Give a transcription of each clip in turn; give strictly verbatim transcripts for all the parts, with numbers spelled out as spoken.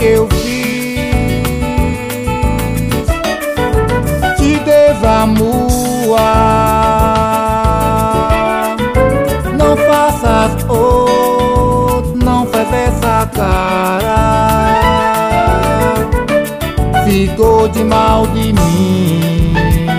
que eu fiz? Te desamor, não faças outro, não faz essa cara. Ficou de mal de mim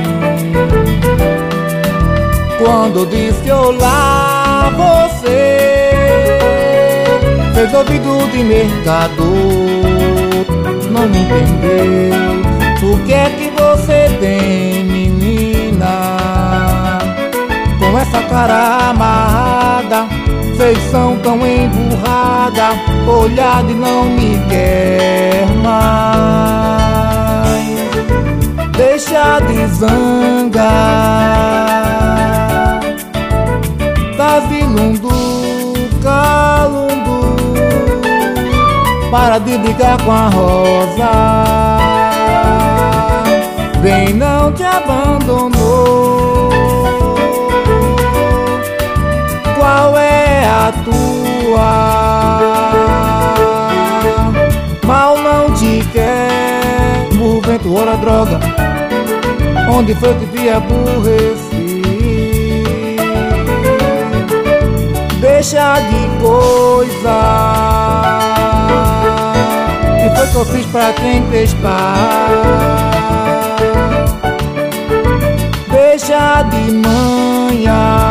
quando disse olá, você fez ouvido de mercador, não me entendeu. O que é que você tem, menina, com essa cara amarrada, feição tão emburrada, olhar e não me quer mais. Deixa de zangar, tá vilundo, calundo, para de brigar com a rosa. Bem, não te abandonou. Qual é a tua? Mal não te quer. O vento, ora droga, onde foi que te aborreci? Deixa de coisa, que foi que eu fiz pra te encrespar? Deixa de manhã,